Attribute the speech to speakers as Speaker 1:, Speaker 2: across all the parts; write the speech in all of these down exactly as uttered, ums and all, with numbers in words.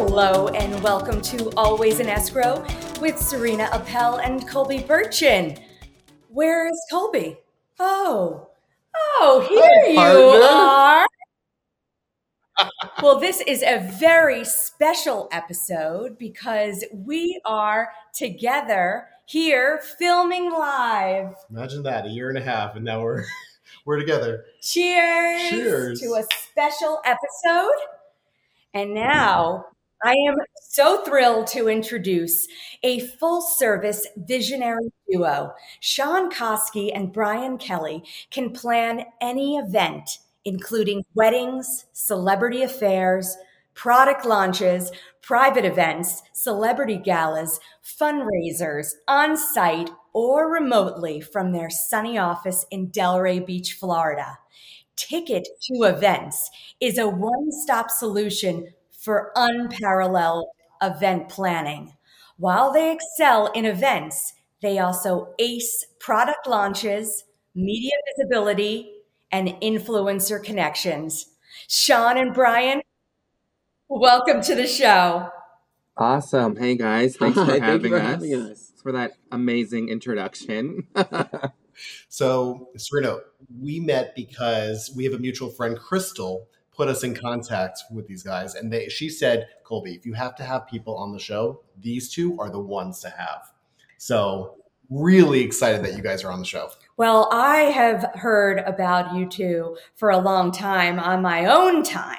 Speaker 1: Hello and welcome to Always in Escrow with Serena Appel and Colby Burchin. Where is Colby? Oh, oh, here
Speaker 2: Hi,
Speaker 1: you
Speaker 2: partner.
Speaker 1: are. Well, this is a very special episode because we are together here filming live.
Speaker 2: Imagine that, a year and a half, and now we're we're together.
Speaker 1: Cheers,
Speaker 2: Cheers
Speaker 1: to a special episode. And now I am so thrilled to introduce a full-service visionary duo. Sean Koski and Brian Kelly can plan any event, including weddings, celebrity affairs, product launches, private events, celebrity galas, fundraisers, on-site or remotely from their sunny office in Delray Beach, Florida. Ticket to Events is a one-stop solution for unparalleled event planning. While they excel in events, they also ace product launches, media visibility, and influencer connections. Sean and Brian, welcome to the show.
Speaker 3: Awesome. Hey guys, thanks for,
Speaker 4: Hi,
Speaker 3: having,
Speaker 4: thank you for
Speaker 3: us.
Speaker 4: having us.
Speaker 3: For that amazing introduction.
Speaker 2: So, Serena, we met because we have a mutual friend, Crystal, put us in contact with these guys. And they, she said, Colby, if you have to have people on the show, these two are the ones to have. So really excited that you guys are on the show.
Speaker 1: Well, I have heard about you two for a long time on my own time.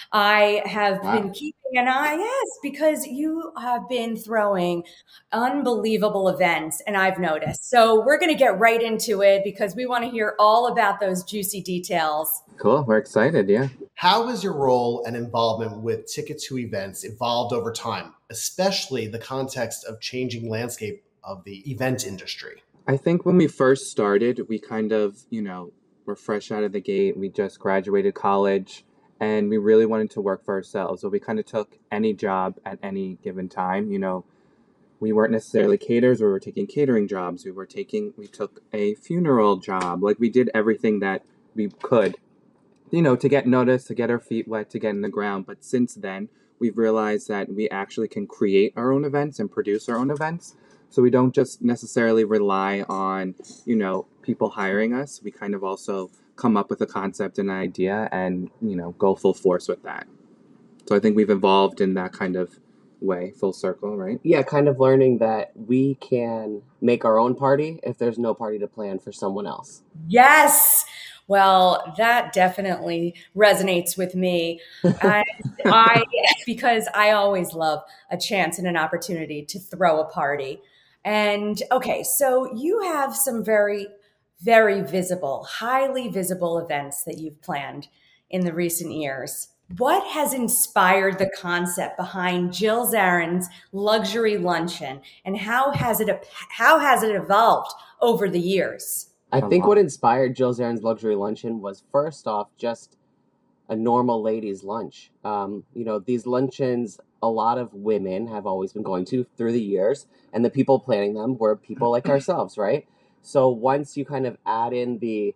Speaker 1: I have
Speaker 4: Wow.
Speaker 1: been keeping an eye, yes, because you have been throwing unbelievable events, and I've noticed. So we're going to get right into it because we want to hear all about those juicy details.
Speaker 3: Cool. We're excited. Yeah.
Speaker 2: How has your role and involvement with Ticket to Events evolved over time, especially the context of changing landscape of the event industry?
Speaker 3: I think when we first started, we kind of, you know, were fresh out of the gate. We just graduated college and we really wanted to work for ourselves. So we kind of took any job at any given time. You know, we weren't necessarily caterers. We were taking catering jobs. We were taking, we took a funeral job. Like we did everything that we could, you know, to get noticed, to get our feet wet, to get in the ground. But since then, we've realized that we actually can create our own events and produce our own events. So we don't just necessarily rely on, you know, people hiring us. We kind of also come up with a concept and an idea and, you know, go full force with that. So I think we've evolved in that kind of way, full circle, right?
Speaker 4: Yeah, kind of learning that we can make our own party if there's no party to plan for someone else.
Speaker 1: Yes. Well, that definitely resonates with me. I, I because I always love a chance and an opportunity to throw a party. And okay, so you have some very, very visible, highly visible events that you've planned in the recent years. What has inspired the concept behind Jill Zarin's luxury luncheon, and how has it how has it evolved over the years?
Speaker 4: I think what inspired Jill Zarin's luxury luncheon was first off just a normal ladies' lunch. Um, you know, these luncheons, a lot of women have always been going to through the years, and the people planning them were people like ourselves, right? So once you kind of add in the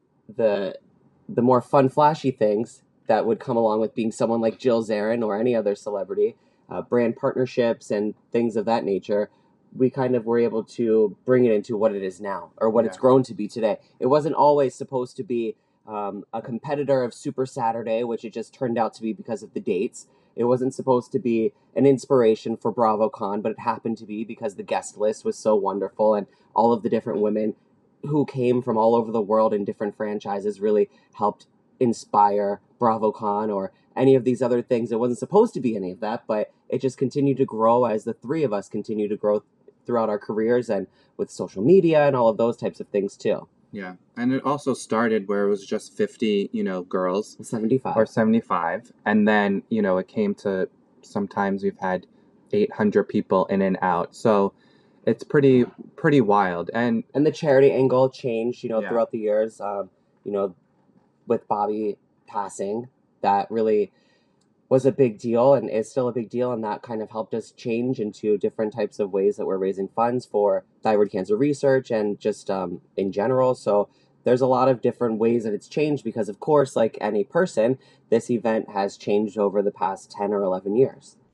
Speaker 4: the the more fun, flashy things that would come along with being someone like Jill Zarin or any other celebrity, uh, brand partnerships and things of that nature, we kind of were able to bring it into what it is now, or what
Speaker 3: Yeah.
Speaker 4: it's grown to be today. It wasn't always supposed to be um, a competitor of Super Saturday, which it just turned out to be because of the dates. It wasn't supposed to be an inspiration for BravoCon, but it happened to be because the guest list was so wonderful, and all of the different women who came from all over the world in different franchises really helped inspire BravoCon or any of these other things. It wasn't supposed to be any of that, but it just continued to grow as the three of us continue to grow throughout our careers and with social media and all of those types of things too.
Speaker 3: Yeah. And it also started where it was just fifty, you know, girls
Speaker 4: seventy-five
Speaker 3: or seventy-five. And then, you know, it came to sometimes we've had eight hundred people in and out. So it's pretty, pretty wild. And
Speaker 4: And the charity angle changed, you know,
Speaker 3: Yeah.
Speaker 4: throughout the years. Um, you know, with Bobby passing, that really was a big deal and is still a big deal, and that kind of helped us change into different types of ways that we're raising funds for thyroid cancer research and just um, in general. So there's a lot of different ways that it's changed because, of course, like any person, this event has changed over the past ten or eleven years.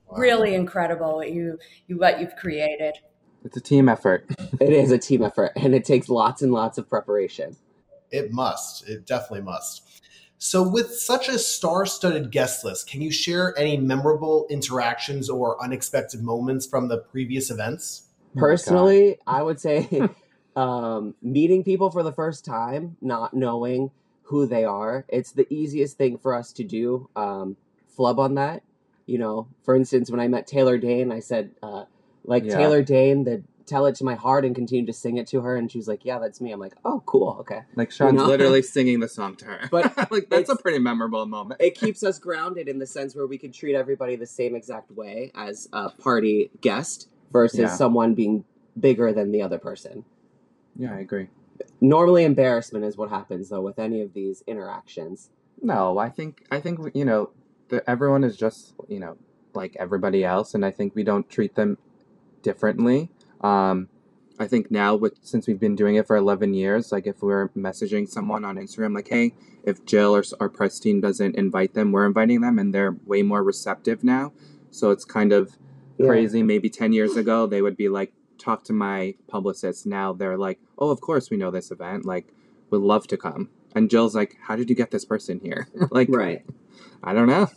Speaker 2: Wow.
Speaker 1: Really incredible what you, you what you've created.
Speaker 3: It's a team effort.
Speaker 4: It is a team effort, and it takes lots and lots of preparation.
Speaker 2: It must. It definitely must. So with such a star-studded guest list, can you share any memorable interactions or unexpected moments from the previous events?
Speaker 4: Personally, I would say um, meeting people for the first time, not knowing who they are, it's the easiest thing for us to do. Um, flub on that. You know, for instance, when I met Taylor Dayne, I said, uh, like,
Speaker 3: Yeah.
Speaker 4: Taylor Dayne, the Tell It to My Heart, and continued to sing it to her. And she was like, yeah, that's me. I'm like, oh, cool. Okay.
Speaker 3: Like Sean's
Speaker 4: You know?
Speaker 3: literally singing the song to her.
Speaker 4: But
Speaker 3: like that's a
Speaker 4: it's-
Speaker 3: pretty memorable moment.
Speaker 4: It keeps us grounded in the sense where we can treat everybody the same exact way as a party guest versus
Speaker 3: Yeah.
Speaker 4: someone being bigger than the other person.
Speaker 3: Yeah, I agree.
Speaker 4: Normally, embarrassment is what happens, though, with any of these interactions.
Speaker 3: No, I think I think you know, the, everyone is just you know like everybody else, and I think we don't treat them differently. Um, I think now, with since we've been doing it for eleven years, like if we're messaging someone on Instagram, like, hey, if Jill or our press team doesn't invite them, we're inviting them, and they're way more receptive now. So it's kind of
Speaker 4: Yeah.
Speaker 3: crazy. Maybe ten years ago, they would be like, talk to my publicist. Now they're like, oh, of course we know this event. Like, would love to come. And Jill's like, how did you get this person here? like,
Speaker 4: Right.
Speaker 3: I don't know.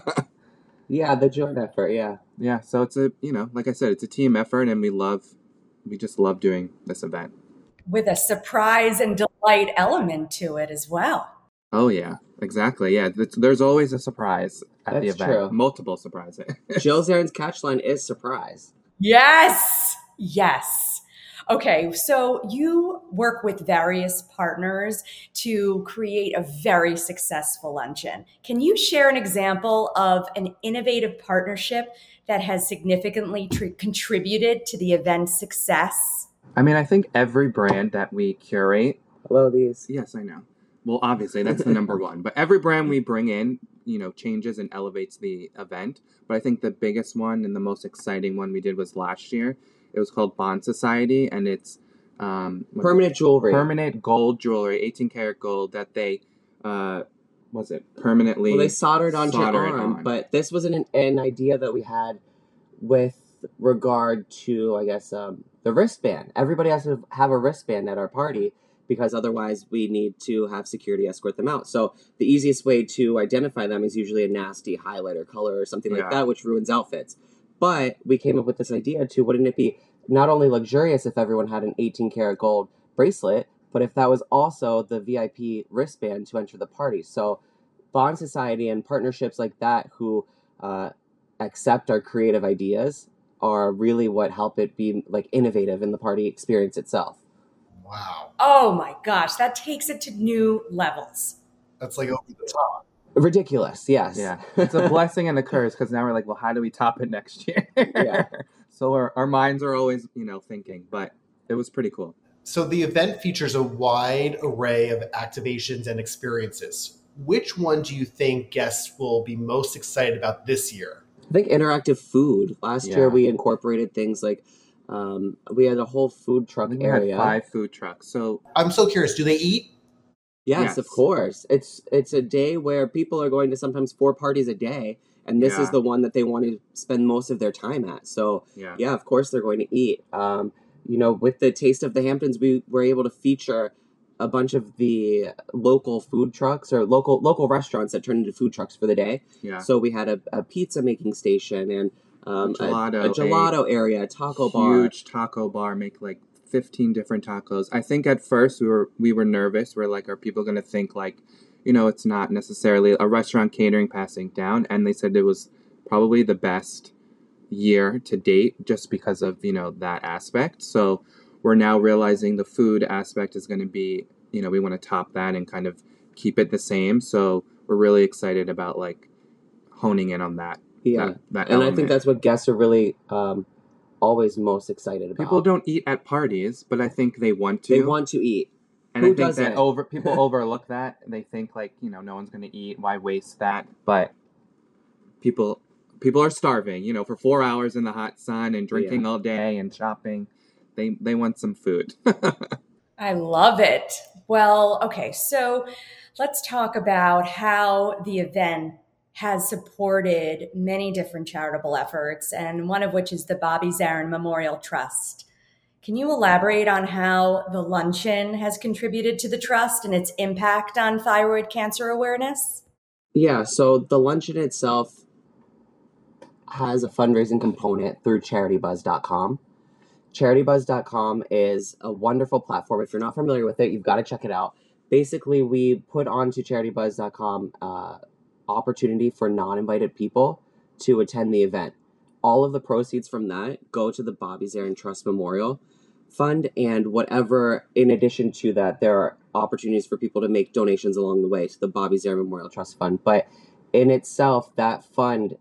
Speaker 4: Yeah, the joint effort, yeah.
Speaker 3: Yeah, so it's a, you know, like I said, it's a team effort, and we love, we just love doing this event.
Speaker 1: With a surprise and delight element to it as well.
Speaker 3: Oh, yeah, exactly. Yeah, th- there's always a surprise at the
Speaker 4: That's
Speaker 3: event.
Speaker 4: true.
Speaker 3: Multiple surprises.
Speaker 4: Jill Zarin's catchline is surprise.
Speaker 1: Yes. Yes. Okay, so you work with various partners to create a very successful luncheon. Can you share an example of an innovative partnership that has significantly tr- contributed to the event's success?
Speaker 3: I mean, I think every brand that we curate,
Speaker 4: Hello, these.
Speaker 3: yes, I know. Well, obviously, that's the number one. But every brand we bring in, you know, changes and elevates the event. But I think the biggest one and the most exciting one we did was last year. It was called Bond Society, and it's um, what-
Speaker 4: Permanent jewelry.
Speaker 3: permanent gold jewelry, eighteen karat gold that they, uh, was it permanently?
Speaker 4: Well, they soldered onto
Speaker 3: solder
Speaker 4: your
Speaker 3: it
Speaker 4: arm,
Speaker 3: on.
Speaker 4: but this was an, an idea that we had with regard to, I guess, um, the wristband. Everybody has to have a wristband at our party because otherwise we need to have security escort them out. So the easiest way to identify them is usually a nasty highlighter color or something like
Speaker 3: Yeah.
Speaker 4: that, which ruins outfits. But we came up with this idea too. Wouldn't it be not only luxurious if everyone had an eighteen karat gold bracelet, but if that was also the V I P wristband to enter the party? So Bond Society and partnerships like that who uh, accept our creative ideas are really what help it be like innovative in the party experience itself.
Speaker 2: Wow.
Speaker 1: Oh my gosh, that takes it to new levels.
Speaker 2: That's like over the top.
Speaker 4: Ridiculous, yes.
Speaker 3: Yeah, it's a blessing and a curse because now we're like, well, how do we top it next year?
Speaker 4: Yeah.
Speaker 3: So our, our minds are always, you know, thinking, but it was pretty cool.
Speaker 2: So the event features a wide array of activations and experiences. Which one do you think guests will be most excited about this year?
Speaker 4: I think interactive food. Last
Speaker 3: Yeah.
Speaker 4: year we incorporated things like um, we had a whole food
Speaker 3: I
Speaker 4: truck
Speaker 3: think we had
Speaker 4: area.
Speaker 3: five food trucks. So
Speaker 2: I'm so curious. Do they eat?
Speaker 4: Yes,
Speaker 3: Yes.
Speaker 4: of course. It's it's a day where people are going to sometimes four parties a day, and this is
Speaker 3: Yeah.
Speaker 4: the one that they want to spend most of their time at. So
Speaker 3: yeah,
Speaker 4: yeah, of course they're going to eat. Um, you know, with the Taste of the Hamptons, we were able to feature a bunch of the local food trucks or local local restaurants that turned into food trucks for the day.
Speaker 3: yeah.
Speaker 4: So we had a, a pizza making station and um,
Speaker 3: A gelato,
Speaker 4: a, a gelato area, a taco bar.
Speaker 3: Huge taco bar, make like fifteen different tacos. I think at first we were we were nervous. We're like, are people going to think like, you know, it's not necessarily a restaurant catering passing down? And they said it was probably the best year to date just because of, you know, that aspect. So we're now realizing the food aspect is going to be, you know, we want to top that and kind of keep it the same. So we're really excited about like honing in on that.
Speaker 4: Yeah,
Speaker 3: that, that
Speaker 4: and I
Speaker 3: element.
Speaker 4: think that's what guests are really um, always most excited about.
Speaker 3: People don't eat at parties, but I think they want to.
Speaker 4: They want to eat.
Speaker 3: and
Speaker 4: who
Speaker 3: I think
Speaker 4: doesn't?
Speaker 3: that over people overlook that. They think like, you know, no one's going to eat. Why waste that? But people people are starving, you know, for four hours in the hot sun and drinking all day and shopping. They they want some food.
Speaker 1: I love it. Well, okay, so let's talk about how the event has supported many different charitable efforts, and one of which is the Bobby Zarin Memorial Trust. Can you elaborate on how the luncheon has contributed to the trust and its impact on thyroid cancer awareness?
Speaker 4: Yeah, so the luncheon itself has a fundraising component through charity buzz dot com. charity buzz dot com is a wonderful platform. If you're not familiar with it, you've got to check it out. Basically, we put onto charity buzz dot com uh, opportunity for non-invited people to attend the event. All of the proceeds from that go to the Bobby Zarin Trust Memorial Fund, and whatever, in addition to that, there are opportunities for people to make donations along the way to the Bobby Zarin Memorial Trust Fund. But in itself, that fund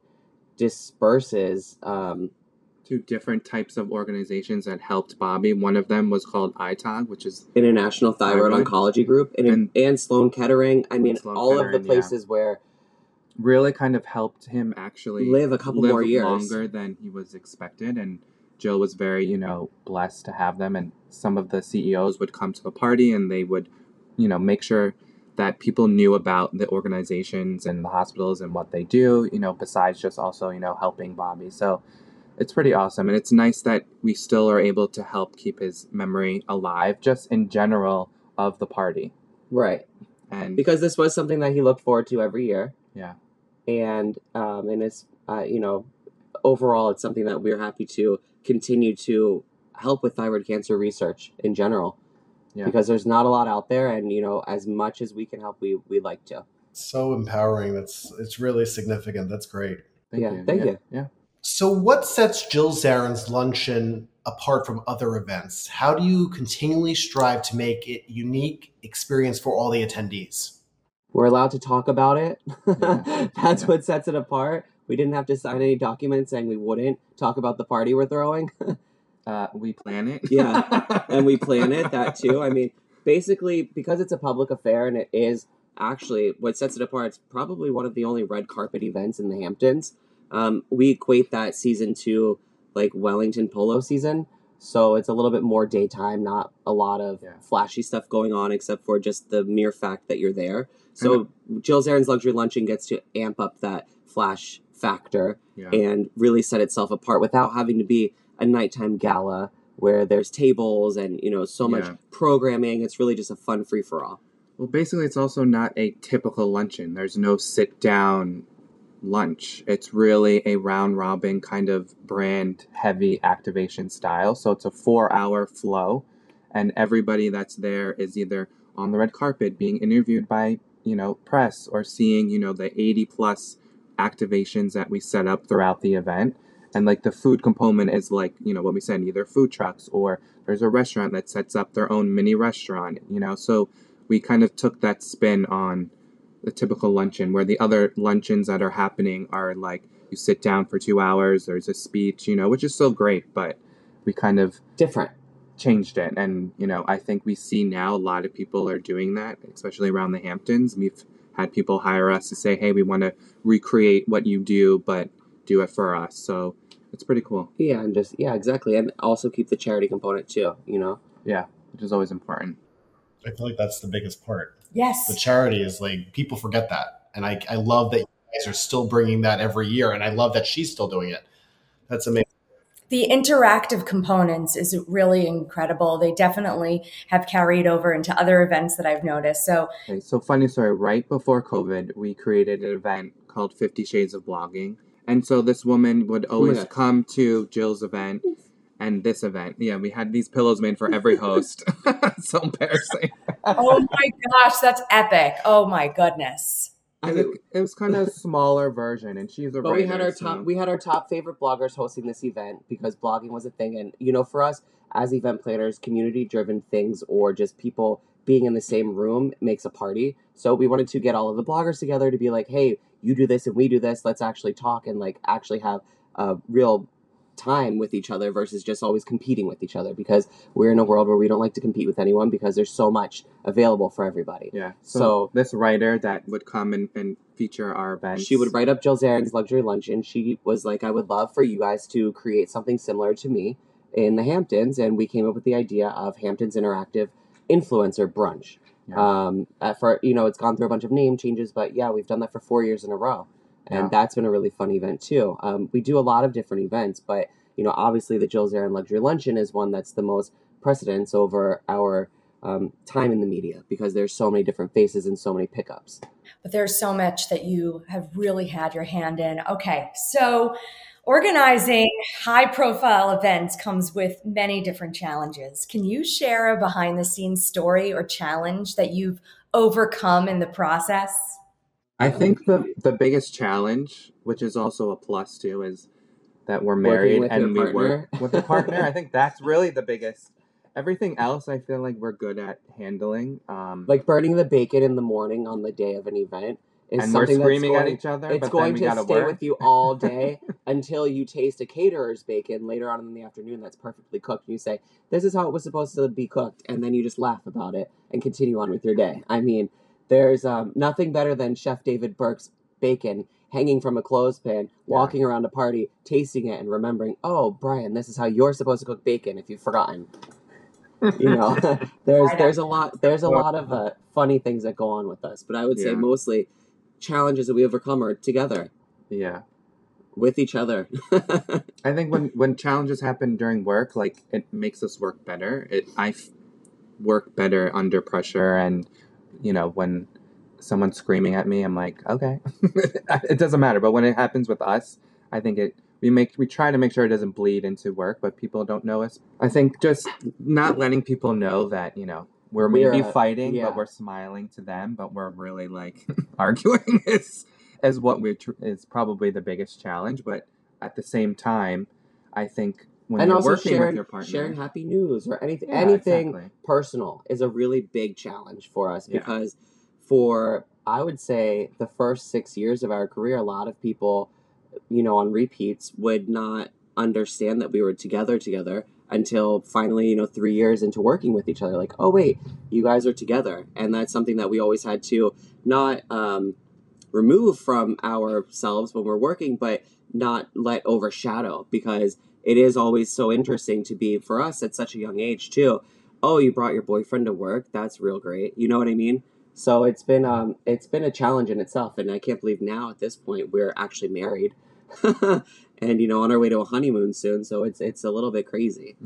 Speaker 4: disperses um,
Speaker 3: Two different types of organizations that helped Bobby. One of them was called I T O G, which is
Speaker 4: International Thyroid,
Speaker 3: Thyroid.
Speaker 4: Oncology Group, and,
Speaker 3: And-
Speaker 4: and Sloan Kettering. I mean,
Speaker 3: Sloan
Speaker 4: all of the
Speaker 3: Kettering, yeah.
Speaker 4: places where
Speaker 3: really kind of helped him actually
Speaker 4: Live a couple
Speaker 3: live
Speaker 4: more years.
Speaker 3: longer than he was expected. And Jill was very, you know, blessed to have them. And some of the C E Os would come to the party and they would, you know, make sure that people knew about the organizations and the hospitals and what they do, you know, besides just also, you know, helping Bobby. So it's pretty awesome. And it's nice that we still are able to help keep his memory alive, just in general, of the party.
Speaker 4: right,
Speaker 3: And
Speaker 4: because this was something that he looked forward to every year,
Speaker 3: yeah,
Speaker 4: and um, and it's uh, you know, overall, it's something that we're happy to continue to help with thyroid cancer research in general,
Speaker 3: Yeah.
Speaker 4: because there's not a lot out there, and you know, as much as we can help, we we like to.
Speaker 2: So empowering. That's it's really significant. That's great.
Speaker 3: thank
Speaker 4: Yeah,
Speaker 3: you.
Speaker 4: thank
Speaker 3: yeah,
Speaker 4: you.
Speaker 3: Yeah.
Speaker 2: So, what sets Jill Zarin's luncheon apart from other events? How do you continually strive to make it unique experience for all the attendees?
Speaker 4: We're allowed to talk about it.
Speaker 3: Yeah.
Speaker 4: That's
Speaker 3: Yeah.
Speaker 4: what sets it apart. We didn't have to sign any documents saying we wouldn't talk about the party we're throwing.
Speaker 3: Uh, we plan it.
Speaker 4: Yeah, and we plan it, that too. I mean, basically, because it's a public affair and it is actually what sets it apart, it's probably one of the only red carpet events in the Hamptons. Um, we equate that season to like Wellington polo season. So it's a little bit more daytime, not a lot of
Speaker 3: Yeah.
Speaker 4: flashy stuff going on, except for just the mere fact that you're there. So Jill Zarin's Luxury Luncheon gets to amp up that flash factor
Speaker 3: Yeah.
Speaker 4: and really set itself apart without having to be a nighttime gala where there's tables and, you know, so much
Speaker 3: Yeah.
Speaker 4: programming. It's really just a fun free for all.
Speaker 3: Well, basically, it's also not a typical luncheon. There's no sit down lunch. It's really a round robin kind of brand heavy activation style. So it's a four hour flow, and everybody that's there is either on the red carpet being interviewed by, you know, press, or seeing, you know, the eighty plus activations that we set up throughout the event. And like the food component is like, you know, what we said, either food trucks or there's a restaurant that sets up their own mini restaurant, you know. So we kind of took that spin on the typical luncheon, where the other luncheons that are happening are like you sit down for two hours, there's a speech, you know, which is still great, but we kind of
Speaker 4: Different.
Speaker 3: changed it. And, you know, I think we see now a lot of people are doing that, especially around the Hamptons. We've had people hire us to say, hey, we want to recreate what you do, but do it for us. So it's pretty cool.
Speaker 4: Yeah, and just, yeah, exactly. And also keep the charity component too, you know?
Speaker 3: Yeah, which is always important.
Speaker 2: I feel like that's the biggest part.
Speaker 1: Yes.
Speaker 2: The charity is like, people forget that. And I, I love that you guys are still bringing that every year. And I love that she's still doing it. That's amazing.
Speaker 1: The interactive components is really incredible. They definitely have carried over into other events that I've noticed. So,
Speaker 3: Okay, so funny story, right before COVID, we created an event called Fifty Shades of Blogging. And so this woman would always
Speaker 4: God.
Speaker 3: come to Jill's event and this event. Yeah, we had these pillows made for every host. So embarrassing.
Speaker 1: oh my gosh, that's epic. Oh my goodness.
Speaker 4: I
Speaker 3: And
Speaker 4: mean,
Speaker 3: it, it was kind of a smaller version, and she's a
Speaker 4: but
Speaker 3: writer.
Speaker 4: we had our
Speaker 3: so-
Speaker 4: top we had our top favorite bloggers hosting this event because blogging was a thing. And you know, for us as event planners, community driven things or just people being in the same room makes a party. So we wanted to get all of the bloggers together to be like, hey, you do this and we do this, let's actually talk and like actually have a real time with each other versus just always competing with each other, because we're in a world where we don't like to compete with anyone because there's so much available for everybody.
Speaker 3: Yeah. So,
Speaker 4: So-
Speaker 3: this writer that would come and, and feature our events.
Speaker 4: She would write up Jill Zarin's Luxury Luncheon. She was like, I would love for you guys to create something similar to me in the Hamptons. And we came up with the idea of Hamptons Interactive Influencer Brunch.
Speaker 3: Yeah.
Speaker 4: Um, at for, you know, it's gone through a bunch of name changes, but yeah, we've done that for four years in a row. And
Speaker 3: Yeah.
Speaker 4: that's been a really fun event too. Um, we do a lot of different events, but you know, obviously the Jules Aaron Luxury Luncheon is one that's the most precedence over our um, time in the media because there's so many different faces and so many pickups.
Speaker 1: But there's so much that you have really had your hand in. Okay, so organizing high profile events comes with many different challenges. Can you share a behind the scenes story or challenge that you've overcome in the process?
Speaker 3: I think the the biggest challenge, which is also a plus too, is that we're
Speaker 4: Working
Speaker 3: married
Speaker 4: with your
Speaker 3: and we work
Speaker 4: partner.
Speaker 3: with a partner. I think that's really the biggest. Everything else, I feel like we're good at handling. Um,
Speaker 4: Like burning the bacon in the morning on the day of an event is
Speaker 3: and we're
Speaker 4: something that's
Speaker 3: screaming at
Speaker 4: going
Speaker 3: each other,
Speaker 4: it's
Speaker 3: but then
Speaker 4: going
Speaker 3: we
Speaker 4: to
Speaker 3: gotta
Speaker 4: stay
Speaker 3: work.
Speaker 4: with you all day until you taste a caterer's bacon later on in the afternoon that's perfectly cooked and you say, this is how it was supposed to be cooked, and then you just laugh about it and continue on with your day. I mean, there's um, nothing better than Chef David Burke's bacon hanging from a clothespin, walking yeah. around a party, tasting it and remembering, oh, Brian, this is how you're supposed to cook bacon if you've forgotten. You know, there's there's a lot there's a lot of uh, funny things that go on with us, but I would say
Speaker 3: Yeah.
Speaker 4: mostly challenges that we overcome are together
Speaker 3: Yeah.
Speaker 4: with each other.
Speaker 3: I think when, when challenges happen during work, like it makes us work better. It I f- work better under pressure, and you know when someone's screaming at me, I'm like, okay, it doesn't matter. But when it happens with us, I think it we make we try to make sure it doesn't bleed into work, but people don't know us. I think just not letting people know that you know we're
Speaker 4: We're,
Speaker 3: maybe
Speaker 4: uh,
Speaker 3: fighting,
Speaker 4: yeah.
Speaker 3: but we're smiling to them, but we're really like arguing is is what we tr- is probably the biggest challenge. But at the same time, I think when
Speaker 4: and
Speaker 3: you're
Speaker 4: also
Speaker 3: working
Speaker 4: sharing
Speaker 3: with your partner,
Speaker 4: sharing happy news or anything
Speaker 3: Yeah,
Speaker 4: anything
Speaker 3: exactly.
Speaker 4: personal is a really big challenge for us
Speaker 3: Yeah.
Speaker 4: because for I would say the first six years of our career, a lot of people, you know, on repeats would not understand that we were together together until finally, you know, three years into working with each other. Like, oh wait, you guys are together, and that's something that we always had to not um, remove from ourselves when we're working, but not let overshadow because it is always so interesting to be for us at such a young age too. Oh, you brought your boyfriend to work? That's real great. You know what I mean? So it's been um it's been a challenge in itself, and I can't believe now at this point we're actually married, and you know on our way to a honeymoon soon. So it's it's a little bit crazy.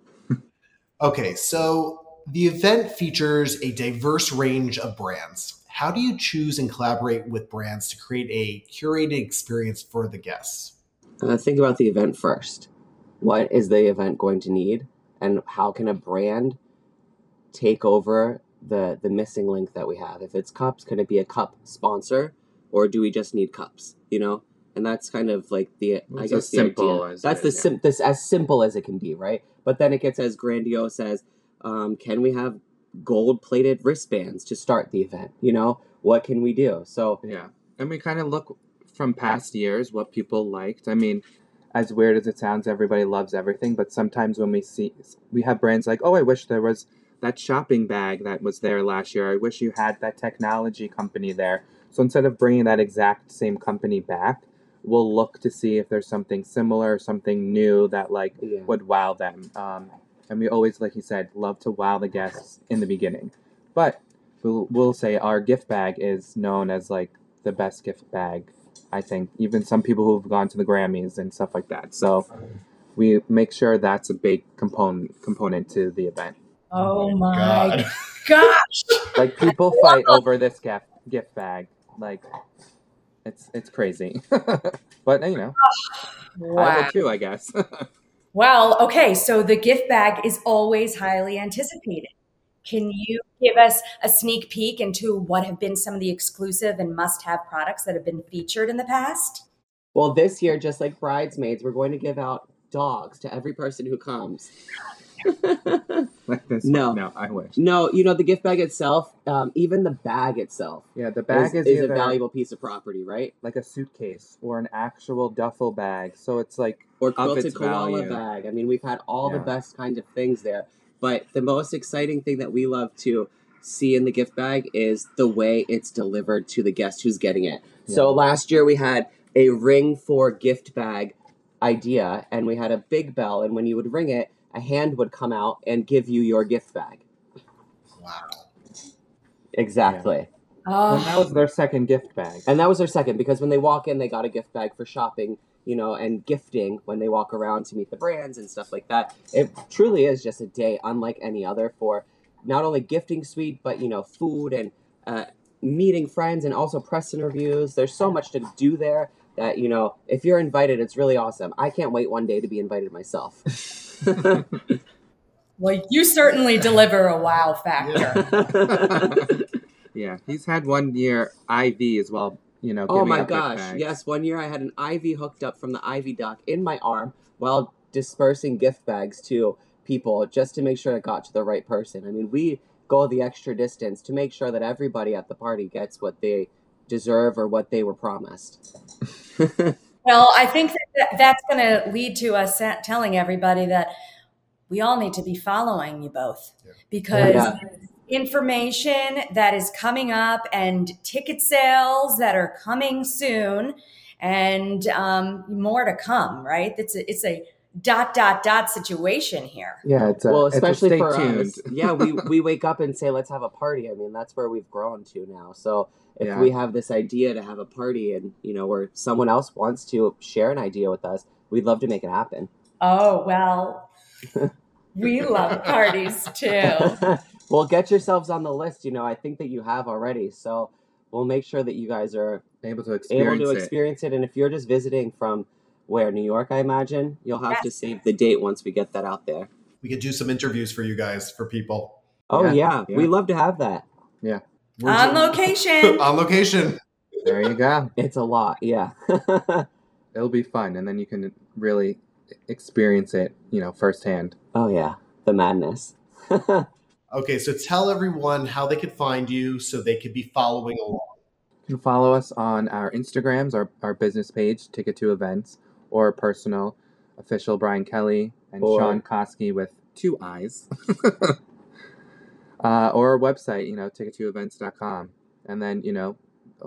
Speaker 2: Okay, so the event features a diverse range of brands. How do you choose and collaborate with brands to create a curated experience for the guests?
Speaker 4: Uh, think about the event first. What is the event going to need, and how can a brand take over the the missing link that we have? If it's cups, can it be a cup sponsor, or do we just need cups? You know, and that's kind of like the
Speaker 3: Well,
Speaker 4: I
Speaker 3: it's
Speaker 4: guess
Speaker 3: as
Speaker 4: the
Speaker 3: simple
Speaker 4: idea.
Speaker 3: as
Speaker 4: That's
Speaker 3: it
Speaker 4: the
Speaker 3: is, yeah.
Speaker 4: sim- this as simple as it can be, right? But then it gets as grandiose as um, can we have gold plated wristbands to start the event? You know, what can we do? So
Speaker 3: Yeah. And we kind of look from past years what people liked. I mean, as weird as it sounds, everybody loves everything, but sometimes when we see, we have brands like, oh, I wish there was that shopping bag that was there last year. I wish you had that technology company there. So instead of bringing that exact same company back, we'll look to see if there's something similar, something new that like
Speaker 4: Yeah.
Speaker 3: would wow them. Um, and we always, like you said, love to wow the guests in the beginning. But we'll, we'll say our gift bag is known as like the best gift bag. I think even some people who've gone to the Grammys and stuff like that. So we make sure that's a big component component to the event.
Speaker 1: Oh my
Speaker 2: God.
Speaker 1: gosh.
Speaker 3: Like people fight over this gift gift bag. Like it's it's crazy. But you know, I
Speaker 1: Wow.
Speaker 3: would too, I guess.
Speaker 1: Well, okay, so the gift bag is always highly anticipated. Can you give us a sneak peek into what have been some of the exclusive and must-have products that have been featured in the past?
Speaker 4: well, this year, just like bridesmaids, we're going to give out dogs to every person who comes.
Speaker 3: Like this
Speaker 4: No.
Speaker 3: one. No, I wish.
Speaker 4: No, you know, the gift bag itself, um, even the bag itself
Speaker 3: Yeah, the bag
Speaker 4: is,
Speaker 3: is,
Speaker 4: is a
Speaker 3: either
Speaker 4: valuable piece of property, right?
Speaker 3: like a suitcase or an actual duffel bag. So it's like
Speaker 4: Or
Speaker 3: of
Speaker 4: quilted
Speaker 3: its
Speaker 4: koala
Speaker 3: value.
Speaker 4: bag. I mean, we've had all the
Speaker 3: Yeah.
Speaker 4: best kind of things there. But the most exciting thing that we love to see in the gift bag is the way it's delivered to the guest who's getting it. So
Speaker 3: Yeah.
Speaker 4: last year we had a ring for gift bag idea, and we had a big bell, and when you would ring it, a hand would come out and give you your gift bag.
Speaker 2: Wow.
Speaker 4: Exactly.
Speaker 1: Oh,
Speaker 3: And that was their second gift bag.
Speaker 4: And that was their second, because when they walk in, they got a gift bag for shopping, you know, and gifting when they walk around to meet the brands and stuff like that. It truly is just a day unlike any other for not only gifting suite, but, you know, food and uh, meeting friends and also press interviews. There's so much to do there that, you know, if you're invited, it's really awesome. I can't wait one day to be invited myself.
Speaker 1: well, you certainly deliver a wow factor.
Speaker 3: Yeah, he's had one year I V as well, you know.
Speaker 4: Oh
Speaker 3: giving
Speaker 4: my
Speaker 3: out gift
Speaker 4: gosh.
Speaker 3: bags.
Speaker 4: Yes, one year I had an I V hooked up from the I V doc in my arm while dispersing gift bags to people just to make sure it got to the right person. I mean, we go the extra distance to make sure that everybody at the party gets what they deserve or what they were promised.
Speaker 1: Well, I think that that's going to lead to us telling everybody that we all need to be following you both, because
Speaker 4: Yeah.
Speaker 1: information that is coming up and ticket sales that are coming soon, and um, more to come, right? It's a, it's a dot, dot, dot situation here.
Speaker 3: Yeah, it's a,
Speaker 4: Well,
Speaker 3: it's a
Speaker 4: especially
Speaker 3: stay
Speaker 4: for
Speaker 3: tuned.
Speaker 4: us. Yeah, we, we wake up and say, let's have a party. I mean, that's where we've grown to now. So if
Speaker 3: Yeah.
Speaker 4: we have this idea to have a party and, you know, where someone else wants to share an idea with us, we'd love to make it happen.
Speaker 1: Oh, well, we love parties too.
Speaker 4: Well, get yourselves on the list. You know, I think that you have already. So we'll make sure that you guys are
Speaker 3: Able to experience
Speaker 4: able to
Speaker 3: it.
Speaker 4: experience it. And if you're just visiting from where, New York, I imagine, you'll have to
Speaker 1: Yes.
Speaker 4: save the date once we get that out there.
Speaker 2: We could do some interviews for you guys, for people.
Speaker 4: Oh,
Speaker 3: Yeah,
Speaker 4: yeah.
Speaker 3: yeah.
Speaker 4: We love to have that.
Speaker 3: Yeah,
Speaker 2: We're
Speaker 1: On
Speaker 2: just-
Speaker 1: location.
Speaker 2: on location.
Speaker 3: there you go.
Speaker 4: It's a lot. Yeah.
Speaker 3: It'll be fun, and then you can really experience it, you know, firsthand.
Speaker 4: Oh, yeah. The madness.
Speaker 2: Okay, so tell everyone how they could find you so they could be following along.
Speaker 3: You can follow us on our Instagrams, our, our business page, Ticket to Events, or personal, official Brian Kelly and
Speaker 4: Or-
Speaker 3: Sean Koski with two eyes. uh, or our website, you know, ticket to events dot com. And then, you know,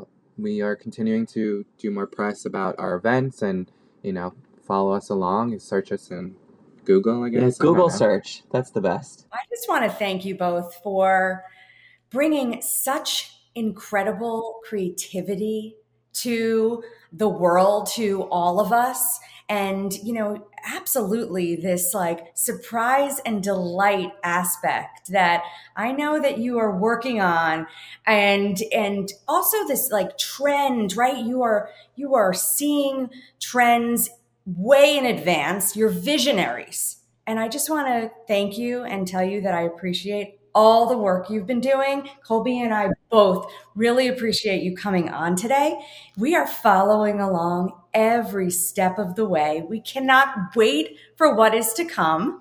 Speaker 3: we are continuing to do more press about our events, and, you know, follow us along and search us in Google, I guess.
Speaker 4: Yes,
Speaker 3: I don't
Speaker 4: Google
Speaker 3: know.
Speaker 4: search. That's the best.
Speaker 1: I just want to thank you both for bringing such incredible creativity to the world, to all of us. And, you know, absolutely this like surprise and delight aspect that I know that you are working on. And, and also this like trend, right? You are, you are seeing trends way in advance. You're visionaries. And I just want to thank you and tell you that I appreciate all the work you've been doing. Colby and I both really appreciate you coming on today. We are following along every step of the way. We cannot wait for what is to come.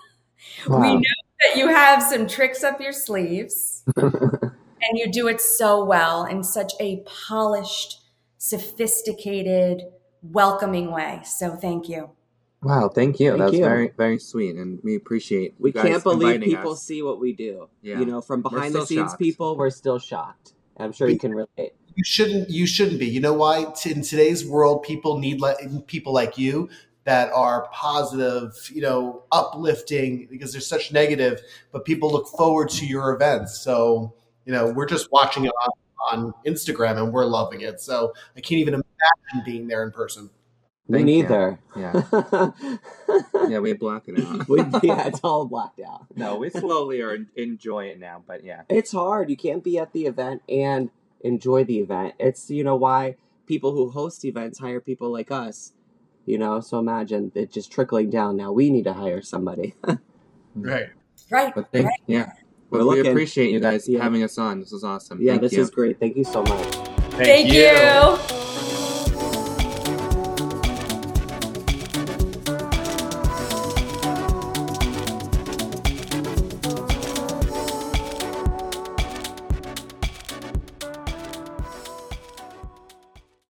Speaker 3: Wow.
Speaker 1: We know that you have some tricks up your sleeves, and you do it so well in such a polished, sophisticated, welcoming way. So thank you.
Speaker 3: Wow, thank you.
Speaker 4: Thank
Speaker 3: that was
Speaker 4: you.
Speaker 3: very, very sweet, and we appreciate
Speaker 4: We
Speaker 3: you guys
Speaker 4: can't believe
Speaker 3: inviting
Speaker 4: people
Speaker 3: us.
Speaker 4: see what we do.
Speaker 3: Yeah.
Speaker 4: You know, from
Speaker 3: We're
Speaker 4: behind the
Speaker 3: still
Speaker 4: scenes
Speaker 3: shocked.
Speaker 4: people, we're still shocked. I'm sure you can relate.
Speaker 2: You shouldn't. You shouldn't be. You know why? T- In today's world, people need le- people like you that are positive, you know, uplifting, because there's such negative. But people look forward to your events. So, you know, we're just watching it on, on Instagram and we're loving it. So I can't even imagine being there in person.
Speaker 4: Me
Speaker 3: Thank you.
Speaker 4: neither.
Speaker 3: Yeah, yeah, we block it out.
Speaker 4: We, yeah, it's all blacked out.
Speaker 3: No, we slowly are enjoy it now, but yeah.
Speaker 4: It's hard. You can't be at the event and enjoy the event. It's, you know, why people who host events hire people like us. You know, so imagine it just trickling down. Now we need to hire somebody.
Speaker 2: Right.
Speaker 1: Right.
Speaker 3: But thank,
Speaker 1: right.
Speaker 3: yeah,
Speaker 4: We're
Speaker 3: but we
Speaker 4: looking-
Speaker 3: appreciate you guys
Speaker 4: Yeah.
Speaker 3: having us on. This was awesome.
Speaker 4: Yeah,
Speaker 3: Thank
Speaker 4: this
Speaker 3: you.
Speaker 4: is great. Thank you so much.
Speaker 1: Thank you.